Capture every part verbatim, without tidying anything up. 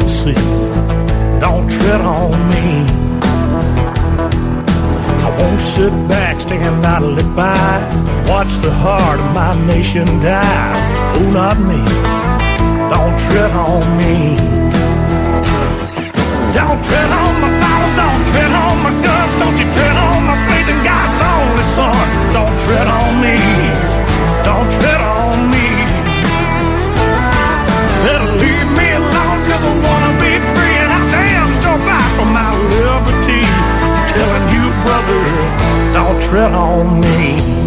see. Don't tread on me. I won't sit back, stand idly by, watch the heart of my nation die. Oh, not me. Don't tread on me. Don't tread on my Bible, don't tread on my guns, don't you tread on my faith in God's only Son. Don't tread on me. Don't tread on me. Better leave me alone, cause I wanna be free, and I damn sure fight for my liberty. I'm telling you, brother, don't tread on me.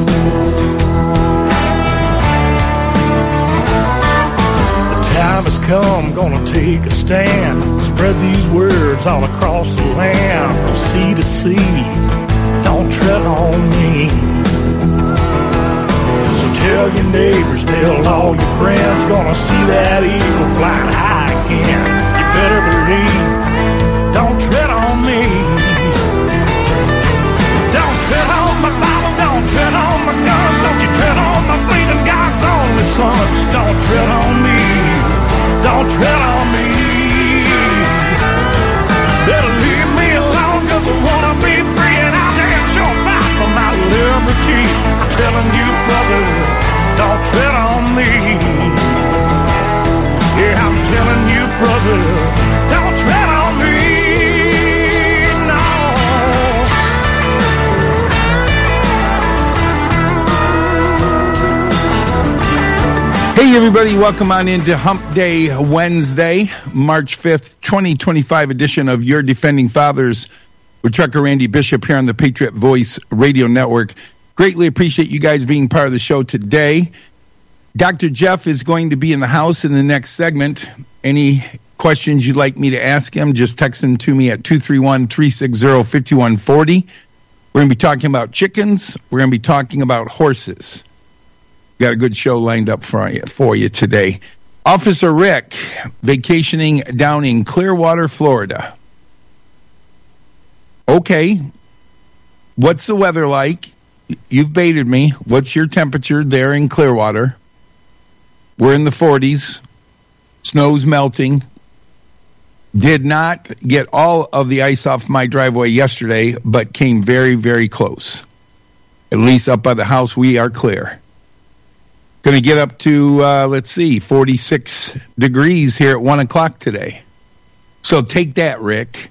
The time has come, gonna take a stand, spread these words all across the land, from sea to sea. Don't tread on me. So tell your neighbors, tell all your friends, gonna see that eagle flying high again. You better believe, don't tread on me. Don't tread on my Bible, don't tread on my guns, don't you tread on my faith in God's only Son. Don't tread on me, don't tread on me. Better leave me alone, cause I wanna be free, and I'll damn sure fight for my liberty. I'm telling you, brother, don't tread on me. Yeah, I'm telling you, brother, don't tread on me. No. Hey, everybody, welcome on into Hump Day Wednesday, March fifth, twenty twenty-five edition of Your Defending Fathers with Trucker Randy Bishop here on the Patriot Voice Radio Network. Greatly appreciate you guys being part of the show today. Doctor Jeff is going to be in the house in the next segment. Any questions you'd like me to ask him, just text them to me at two three one, three six zero, five one four zero. We're going to be talking about chickens. We're going to be talking about horses. Got a good show lined up for you, for you today. Officer Rick, vacationing down in Clearwater, Florida. Okay, what's the weather like? You've baited me. What's your temperature there in Clearwater? We're in the forties. Snow's melting. Did not get all of the ice off my driveway yesterday, but came very, very close. At least up by the house, we are clear. Going to get up to, uh, let's see, forty-six degrees here at one o'clock today. So take that, Rick.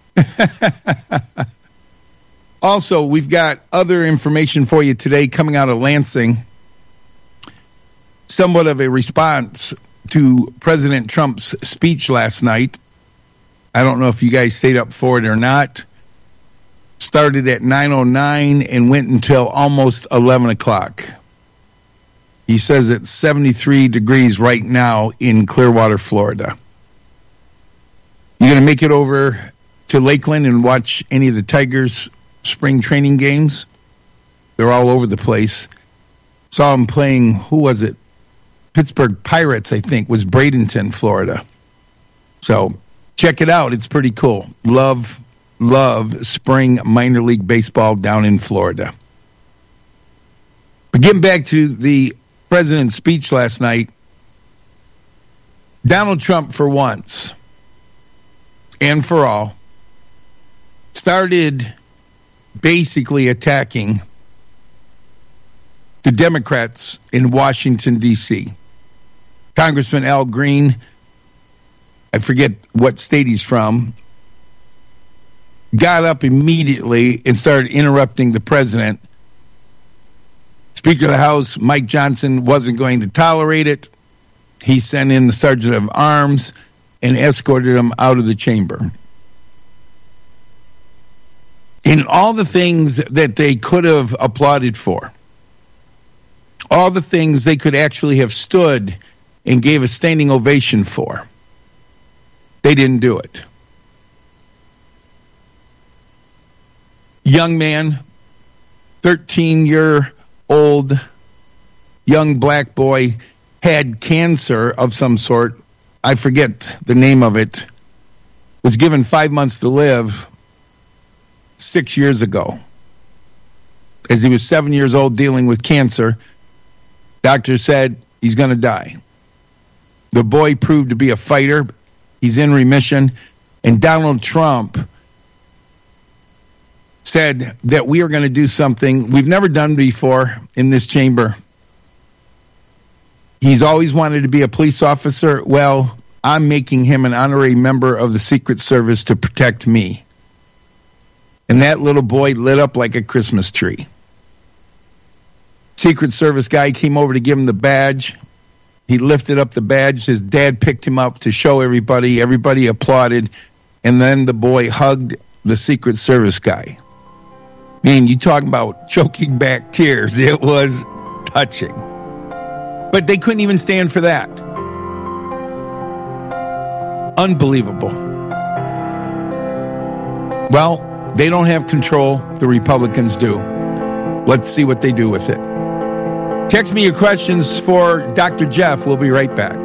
Also, we've got other information for you today coming out of Lansing. Somewhat of a response to President Trump's speech last night. I don't know if you guys stayed up for it or not. Started at nine oh nine and went until almost eleven o'clock. He says it's seventy-three degrees right now in Clearwater, Florida. You're going to make it over to Lakeland and watch any of the Tigers spring training games? They're all over the place. Saw them playing, who was it? Pittsburgh Pirates, I think, was Bradenton, Florida. So check it out. It's pretty cool. Love, love spring minor league baseball down in Florida. But getting back to the president's speech last night, Donald Trump, for once and for all, started basically attacking the Democrats in Washington, D C Congressman Al Green, I forget what state he's from, got up immediately and started interrupting the president. Speaker of the House, Mike Johnson, wasn't going to tolerate it. He sent in the Sergeant of Arms and escorted him out of the chamber. In all the things that they could have applauded for, all the things they could actually have stood and gave a standing ovation for, they didn't do it. Young man, thirteen-year-old young black boy, had cancer of some sort. I forget the name of it. Was given five months to live six years ago. As he was seven years old dealing with cancer, doctors said he's going to die. The boy proved to be a fighter, He's in remission. And Donald Trump said that we are going to do something we've never done before in this chamber. He's always wanted to be a police officer. Well, I'm making him an honorary member of the Secret Service to protect me. And that little boy lit up like a Christmas tree. Secret Service guy came over to give him the badge. He lifted up the badge. His dad picked him up to show everybody. Everybody applauded. And then the boy hugged the Secret Service guy. Man, you talking about choking back tears. It was touching. But they couldn't even stand for that. Unbelievable. Well, they don't have control. The Republicans do. Let's see what they do with it. Text me your questions for Doctor Jeff. We'll be right back.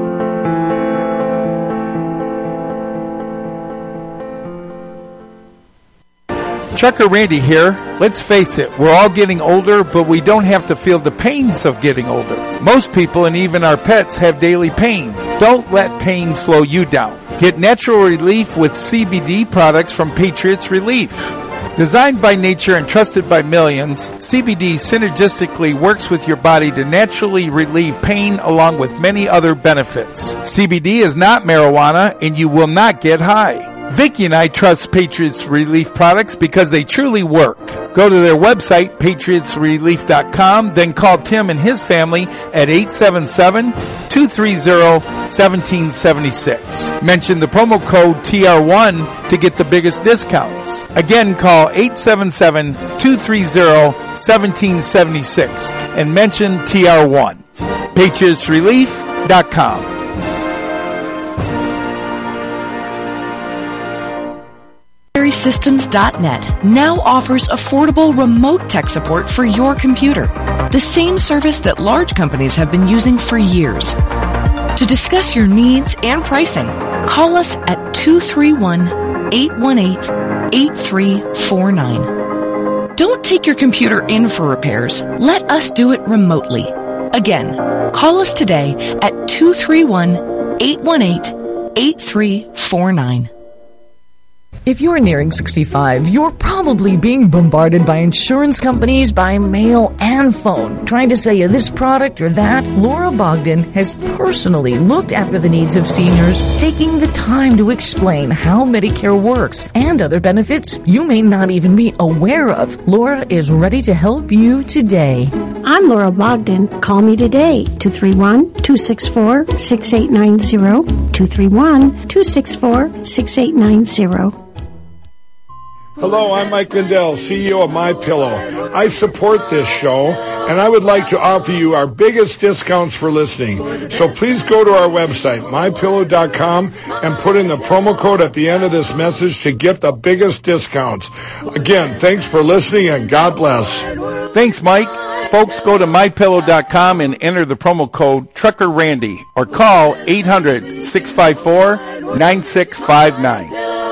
Trucker Randy here. Let's face it, we're all getting older, but we don't have to feel the pains of getting older. Most people and even our pets have daily pain. Don't let pain slow you down. Get natural relief with C B D products from Patriots Relief. Designed by nature and trusted by millions, C B D synergistically works with your body to naturally relieve pain along with many other benefits. C B D is not marijuana and you will not get high. Vicky and I trust Patriots Relief products because they truly work. Go to their website, patriots relief dot com, then call Tim and his family at eight seven seven, two three zero, one seven seven six. Mention the promo code T R one to get the biggest discounts. Again, call eight seven seven, two three zero, one seven seven six and mention T R one. patriots relief dot com. Systems dot net now offers affordable remote tech support for your computer, the same service that large companies have been using for years. To discuss your needs and pricing, call us at two three one, eight one eight, eight three four nine. Don't take your computer in for repairs. Let us do it remotely. Again, call us today at two three one, eight one eight, eight three four nine. If you're nearing sixty-five, you're probably being bombarded by insurance companies by mail and phone, trying to sell you this product or that. Laura Bogdan has personally looked after the needs of seniors, taking the time to explain how Medicare works and other benefits you may not even be aware of. Laura is ready to help you today. I'm Laura Bogdan. Call me today, two three one, two six four, six eight nine zero, two three one, two six four, six eight nine zero. Hello, I'm Mike Lindell, C E O of MyPillow. I support this show, and I would like to offer you our biggest discounts for listening. So please go to our website, my pillow dot com, and put in the promo code at the end of this message to get the biggest discounts. Again, thanks for listening, and God bless. Thanks, Mike. Folks, go to my pillow dot com and enter the promo code Trucker Randy or call eight hundred, six five four, nine six five nine.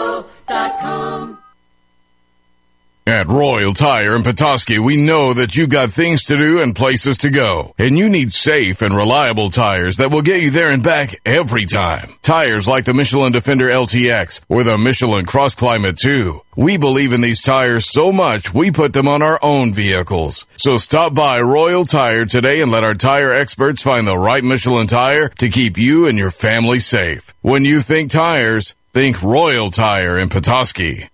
At Royal Tire in Petoskey, we know that you've got things to do and places to go, and you need safe and reliable tires that will get you there and back every time. Tires like the Michelin Defender L T X or the Michelin Cross Climate two. We believe in these tires so much, we put them on our own vehicles. So stop by Royal Tire today and let our tire experts find the right Michelin tire to keep you and your family safe. When you think tires, think Royal Tire in Petoskey.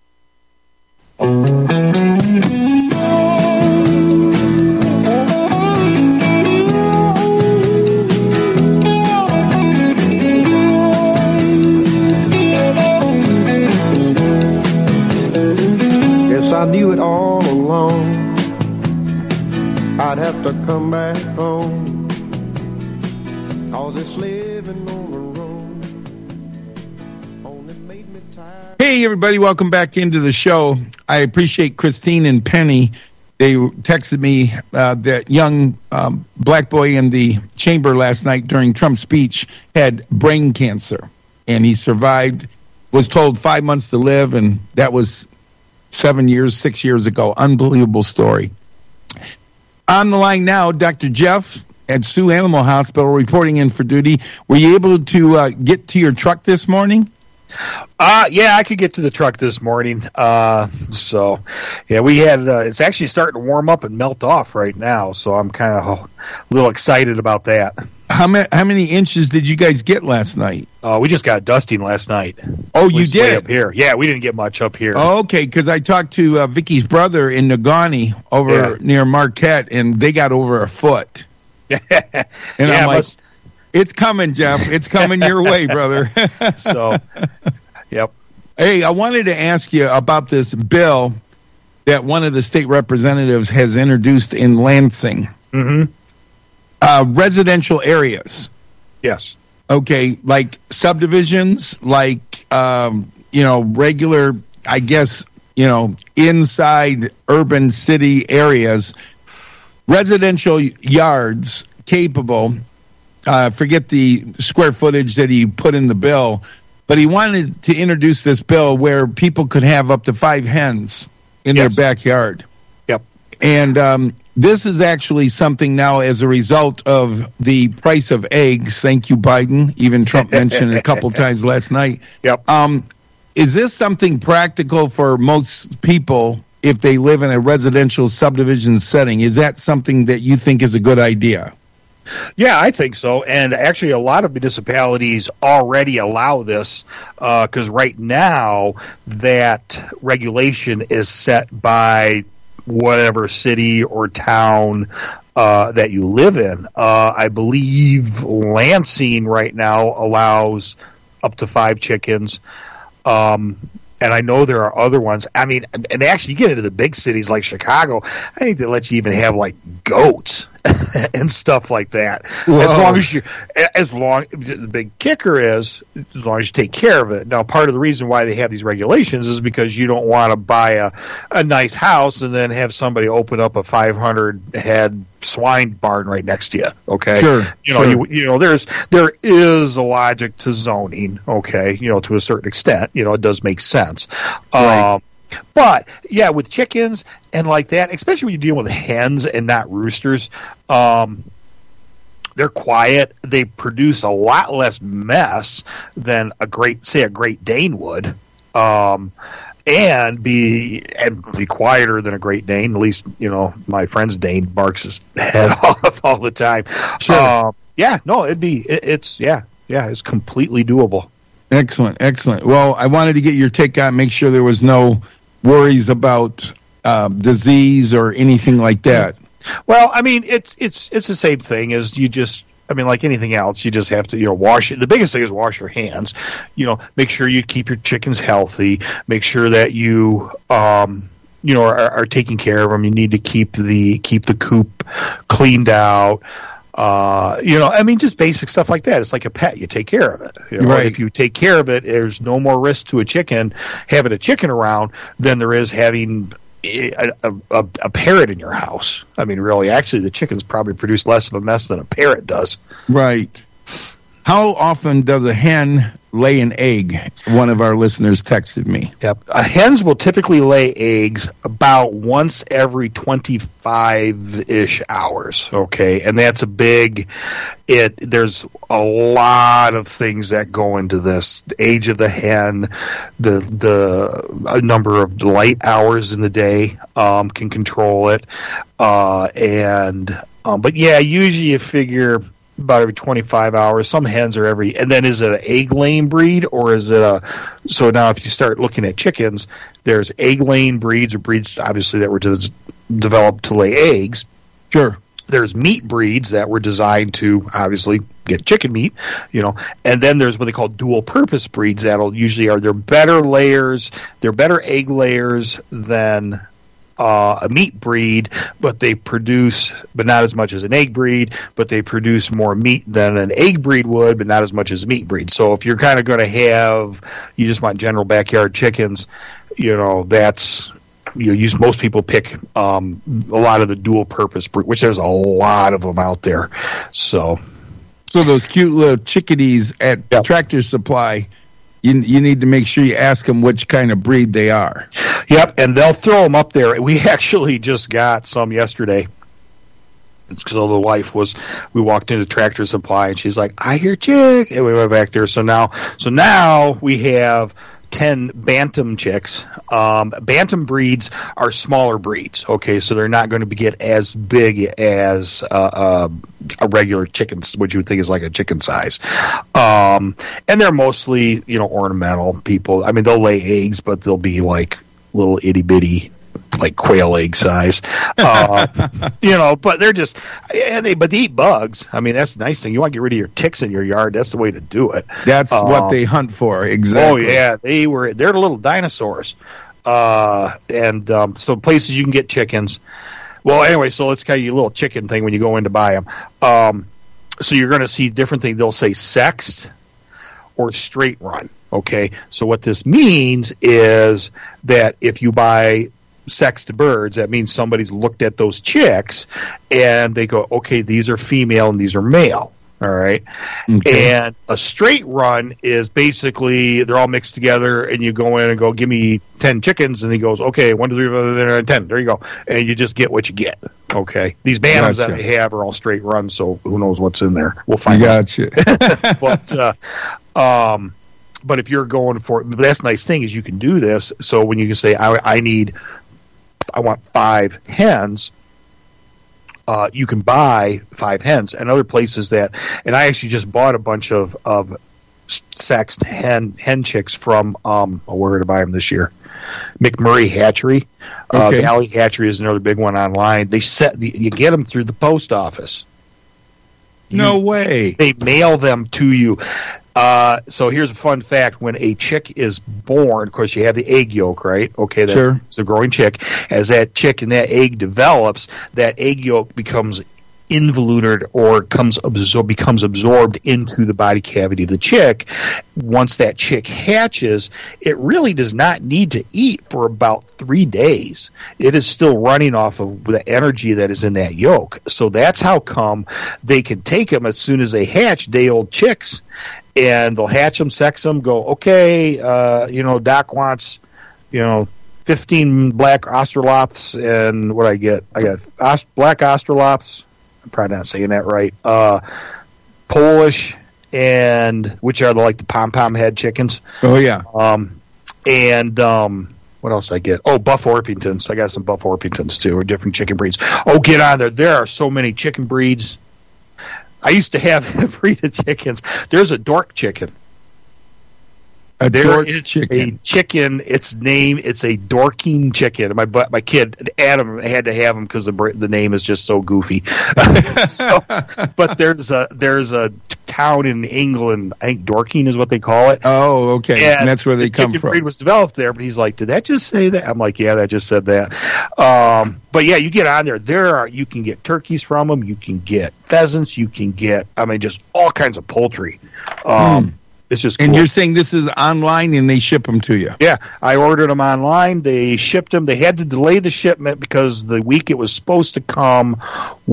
Guess I knew it all along. I'd have to come back home, 'cause it's living on the road only made me tired. Hey, everybody, welcome back into the show. I appreciate Christine and Penny. They texted me uh, that young um, black boy in the chamber last night during Trump's speech had brain cancer, and he survived, was told five months to live, and that was seven years, six years ago. Unbelievable story. On the line now, Doctor Jeff at Sioux Animal Hospital, reporting in for duty. Were you able to uh, get to your truck this morning? Uh, yeah, I could get to the truck this morning. Uh, so, yeah, we had, uh, it's actually starting to warm up and melt off right now. So I'm kind of a little excited about that. How many, how many inches did you guys get last night? Uh, we just got dusting last night. Oh, you did? Way up here. Yeah, we didn't get much up here. Oh, okay, because I talked to uh, Vicky's brother in Negaunee over Yeah. near Marquette, and they got over a foot. And Yeah, I'm like, must- it's coming, Jeff. It's coming your way, brother. So, yep. Hey, I wanted to ask you about this bill that one of the state representatives has introduced in Lansing. Mm-hmm. Uh, residential areas. Yes. Okay, like subdivisions, like, um, you know, regular, I guess, you know, inside urban city areas, residential yards capable, uh, forget the square footage that he put in the bill, but he wanted to introduce this bill where people could have up to five hens in Yes. their backyard. Yep. And um, this is actually something now as a result of the price of eggs. Thank you, Biden. Even Trump mentioned it a couple times last night. Yep. Um, is this something practical for most people if they live in a residential subdivision setting? Is that something that you think is a good idea? Yeah, I think so. And actually, a lot of municipalities already allow this because right now that regulation is set by whatever city or town uh, that you live in. Uh, I believe Lansing right now allows up to five chickens. Um, and I know there are other ones. I mean, and actually, you get into the big cities like Chicago, I think they let you even have like goats and stuff like that. Whoa. As long as you, as long the big kicker is, as long as you take care of it. Now, part of the reason why they have these regulations is because you don't want to buy a, a nice house and then have somebody open up a five hundred head swine barn right next to you. Okay, Sure, you know, sure. you, you know, there's there is a logic to zoning. Okay, you know, to a certain extent, you know, it does make sense. Right. Um, But yeah, with chickens and like that, especially when you're dealing with hens and not roosters, um, they're quiet. They produce a lot less mess than a great, say, a Great Dane would, um, and be and be quieter than a Great Dane. At least, you know, my friend's Dane barks his head off all the time. Sure. Um, yeah, no, it'd be it, it's yeah, yeah, it's completely doable. Excellent, excellent. Well, I wanted to get your take on, make sure there was no worries about uh, disease or anything like that. Well, I mean, it's it's it's the same thing as you just. I mean, like anything else, you just have to, you know, wash it. The biggest thing is wash your hands. You know, make sure you keep your chickens healthy. Make sure that you, um, you know, are, are taking care of them. You need to keep the keep the coop cleaned out. Uh, you know, I mean, just basic stuff like that. It's like a pet. You take care of it. You know? Right. If you take care of it, there's no more risk to a chicken having a chicken around than there is having a, a, a, a parrot in your house. I mean, really, actually, the chickens probably produce less of a mess than a parrot does. Right. How often does a hen lay an egg? One of our listeners texted me. Yep. Uh, hens will typically lay eggs about once every twenty-five-ish hours, okay? And that's a big it there's a lot of things that go into this. The age of the hen, the the a number of light hours in the day um, can control it. Uh, and um, but yeah, usually you figure about every twenty-five hours. Some hens are every, and then is it an egg-laying breed or is it a, so now if you start looking at chickens, there's egg-laying breeds or breeds obviously that were des- developed to lay eggs. Sure. There's meat breeds that were designed to obviously get chicken meat, you know, and then there's what they call dual-purpose breeds that'll usually are, they're better layers, they're better egg layers than Uh, a meat breed, but they produce, but not as much as an egg breed, but they produce more meat than an egg breed would, but not as much as a meat breed. So if you're kind of going to have, you just want general backyard chickens, you know, that's, you use, most people pick um, a lot of the dual purpose breed, which there's a lot of them out there. So, So those cute little chickadees at Yep. Tractor Supply, you you need to make sure you ask them which kind of breed they are. yep, and they'll throw them up there. We actually just got some yesterday. So the wife was, we walked into Tractor Supply and she's like, I hear chick. And we went back there. So now, so now we have ten bantam chicks. Um, bantam breeds are smaller breeds. Okay. So they're not going to be get as big as, uh, uh, a regular chicken, which you would think is like a chicken size. Um, and they're mostly, you know, ornamental people. I mean, they'll lay eggs, but they'll be like little itty bitty, like quail egg size, uh, you know, but they're just, and they, but they eat bugs. I mean, that's the nice thing. You want to get rid of your ticks in your yard. That's the way to do it. That's um, what they hunt for. Exactly. Oh yeah. They were, they're the little dinosaurs. Uh, and, um, so places you can get chickens. Well, anyway, so let's tell you a little chicken thing when you go in to buy them. Um, so you're going to see different things. They'll say sexed or straight run. Okay. So what this means is that if you buy sexed birds, that means somebody's looked at those chicks and they go, okay, these are female and these are male. All right. Okay. And a straight run is basically they're all mixed together and you go in and go, give me ten chickens. And he goes, okay, one, two, three, four, five, ten. There you go. And you just get what you get. Okay. These bantams gotcha. That I have are all straight runs. So who knows what's in there? We'll find gotcha. out. But, uh, um, but if you're going for, that's the nice thing is you can do this. So when you can say, I, I need, I want five hens, uh, you can buy five hens. And other places that, and I actually just bought a bunch of, of sexed hen, hen chicks from, um, oh, where to buy them this year? McMurray Hatchery. Uh, okay. Valley Hatchery is another big one online. They set, you get them through the post office. No you, way. They mail them to you. Uh, so here's a fun fact. When a chick is born, of course, you have the egg yolk, right? Okay, that's sure. a growing chick. As that chick and that egg develops, that egg yolk becomes involuted or comes absor- becomes absorbed into the body cavity of the chick. Once that chick hatches, it really does not need to eat for about three days. It is still running off of the energy that is in that yolk. So that's how come they can take them as soon as they hatch, day-old chicks, and they'll hatch them, sex them, go, okay, uh, you know, Doc wants, you know, fifteen black Australorps, and what I get? I got Ost- black Australorps. I'm probably not saying that right. Uh, Polish, and which are the, like the pom-pom head chickens. Oh, yeah. Um, and um, what else did I get? Oh, Buff Orpingtons. I got some Buff Orpingtons, too, or different chicken breeds. Oh, get on there. There are so many chicken breeds. I used to have a breed of chickens. There's a dork chicken. A there dork is chicken. a chicken. Its name. It's a Dorking chicken. My my kid Adam had to have him because the the name is just so goofy. so, but there's a there's a town in England. I think Dorking is what they call it. Oh, okay. And, and that's where they the come chicken from. Breed was developed there, but he's like, did that just say that? I'm like, yeah, that just said that. Um, but yeah, you get on there. There are you can get turkeys from them. You can get pheasants. You can get I mean just all kinds of poultry. Um, hmm. It's just cool. And you're saying this is online and they ship them to you? Yeah, I ordered them online. They shipped them. They had to delay the shipment because the week it was supposed to come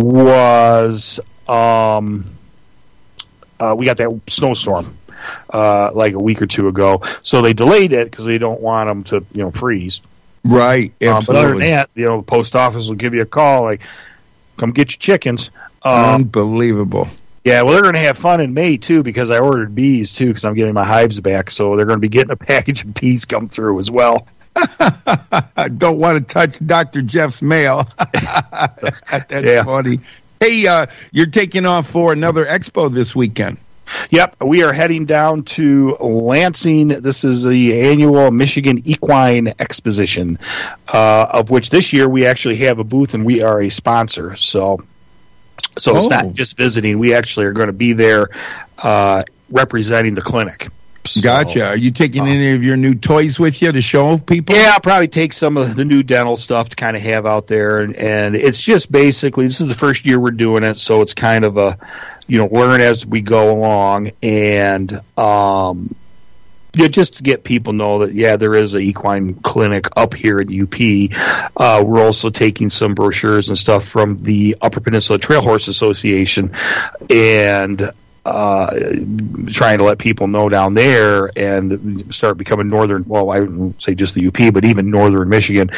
was um, uh, we got that snowstorm uh, like a week or two ago. So they delayed it because they don't want them to you know freeze. Right. Absolutely. Um, but other than that, you know, the post office will give you a call like, "Come get your chickens." Um, Unbelievable. Yeah, well, they're going to have fun in May, too, because I ordered bees, too, because I'm getting my hives back. So they're going to be getting a package of bees come through as well. I don't want to touch Doctor Jeff's mail. That's yeah. funny. Hey, uh, you're taking off for another expo this weekend. Yep, we are heading down to Lansing. This is the annual Michigan Equine Exposition, uh, of which this year we actually have a booth and we are a sponsor. So... So it's oh. not just visiting. We actually are going to be there uh, representing the clinic. So, gotcha. Are you taking uh, any of your new toys with you to show people? Yeah, I'll probably take some of the new dental stuff to kind of have out there. And, and it's just basically, this is the first year we're doing it, so it's kind of a, you know, learn as we go along. And um, yeah, just to get people know that, yeah, there is an equine clinic up here at U P. Uh, we're also taking some brochures and stuff from the Upper Peninsula Trail Horse Association. And uh, trying to let people know down there and start becoming northern, well, I wouldn't say just the U P, but even northern Michigan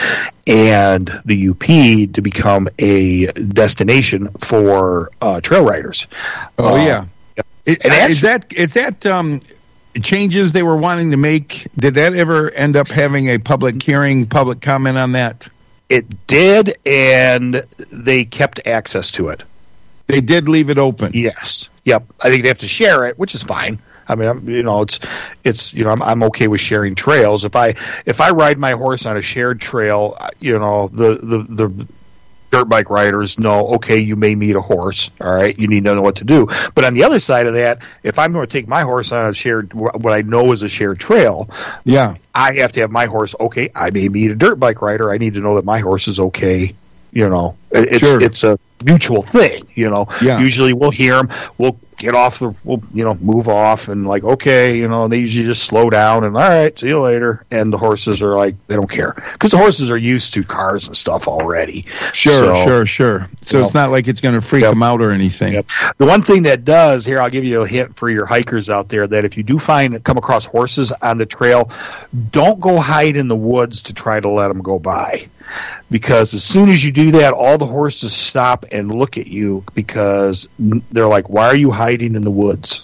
and the U P to become a destination for uh, trail riders. Oh, uh, yeah. It, and actually, is that is that um, changes they were wanting to make? Did that ever end up having a public hearing, public comment on that? It did, and they kept access to it. They did leave it open. Yes. Yep. I think they have to share it, which is fine. I mean, I'm, you know, it's it's you know, I'm I'm okay with sharing trails. If I if I ride my horse on a shared trail, you know, the the the dirt bike riders know, okay, you may meet a horse, all right, you need to know what to do. But on the other side of that, if I'm going to take my horse on a shared, what I know is a shared trail, yeah, I have to have my horse, okay, I may meet a dirt bike rider, I need to know that my horse is okay, you know. It's, sure. it's a mutual thing, you know. Yeah. Usually we'll hear them, we'll get off the, we'll, you know, move off and like, okay, you know, they usually just slow down and all right, see you later. And the horses are like, they don't care because the horses are used to cars and stuff already. Sure, so, sure, sure. So you it's know, not like it's going to freak yep. them out or anything. Yep. The one thing that does, here, I'll give you a hint for your hikers out there, that if you do find, come across horses on the trail, don't go hide in the woods to try to let them go by. Because as soon as you do that, all the horses stop and look at you because they're like, why are you hiding in the woods?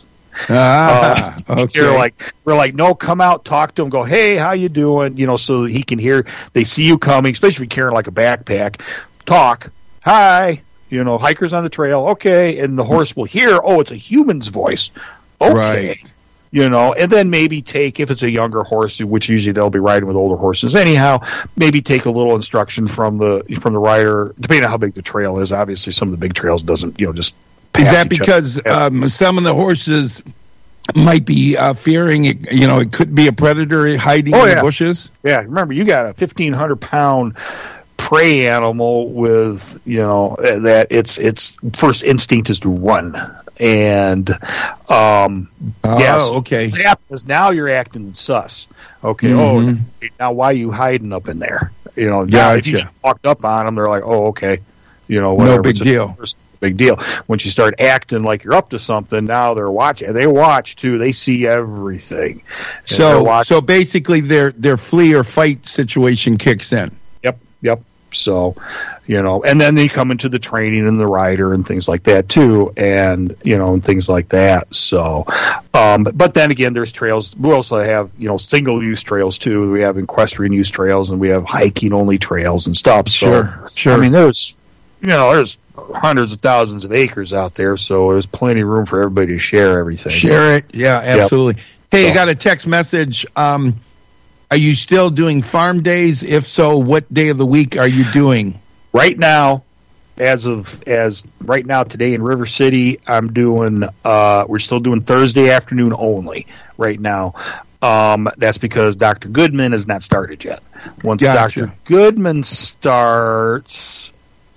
Ah, uh, okay. They're like, we're like, no, come out, talk to him, go, hey, how you doing? You know, so that he can hear, they see you coming, especially if you're carrying like a backpack, talk, hi, you know, hikers on the trail, okay, and the horse will hear, oh, it's a human's voice, okay. Right. You know, and then maybe take, if it's a younger horse, which usually they'll be riding with older horses anyhow, maybe take a little instruction from the from the rider, depending on how big the trail is. Obviously, some of the big trails doesn't, you know, just Is that because um, some of the horses might be uh, fearing, it, you know, it could be a predator hiding oh, in yeah. the bushes? Yeah, remember, you got a fifteen hundred pound prey animal with, you know, that its its first instinct is to run. And um oh, yes, okay. What happens now, you're acting sus. Okay, mm-hmm. oh, now why are you hiding up in there? You know, now gotcha. if you just walked up on them, they're like, oh, okay, you know, whatever. No big it's deal. A big deal. Once you start acting like you're up to something, now they're watching. They watch too. They see everything. So, so basically, their their flee or fight situation kicks in. Yep, yep. So, you know, and then they come into the training and the rider and things like that too, and you know, and things like that. So, um, but then again, there's trails. We also have, you know, single use trails too. We have equestrian use trails, and we have hiking only trails and stuff. So, sure, sure. I mean, there's, you know, there's hundreds of thousands of acres out there, so there's plenty of room for everybody to share everything. Share it, yeah, absolutely. Yep. Hey, so. I got a text message. Um, Are you still doing farm days? If so, what day of the week are you doing? Right now, as of as right now today in River City, I'm doing. Uh, we're still doing Thursday afternoon only right now. Um, that's because Doctor Goodman has not started yet. Once Gotcha. Doctor Goodman starts,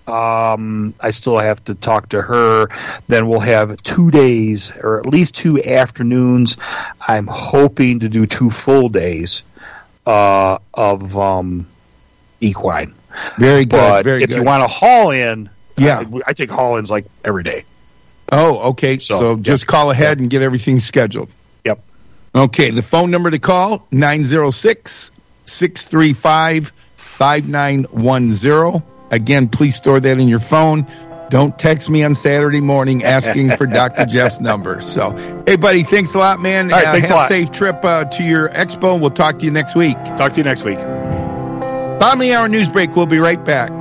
um, I still have to talk to her. Then we'll have two days, or at least two afternoons. I'm hoping to do two full days. Uh, of um, equine. Very good. But very if good. you want to haul in, yeah, I, I take haul ins like every day. Oh, okay. So, so just yep. call ahead yep. and get everything scheduled. Yep. Okay. The phone number to call, nine zero six, six three five, five nine one zero. Again, please store that in your phone. Don't text me on Saturday morning asking for Doctor Jeff's number. So, hey, buddy, thanks a lot, man. All right, uh, thanks have a lot. safe trip uh, to your expo. We'll talk to you next week. Talk to you next week. Bottom of the hour news break. We'll be right back.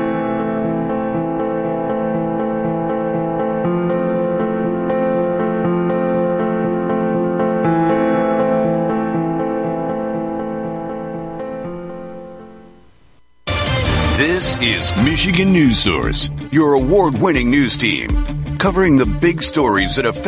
This is Michigan News Source, your award-winning news team, covering the big stories that affect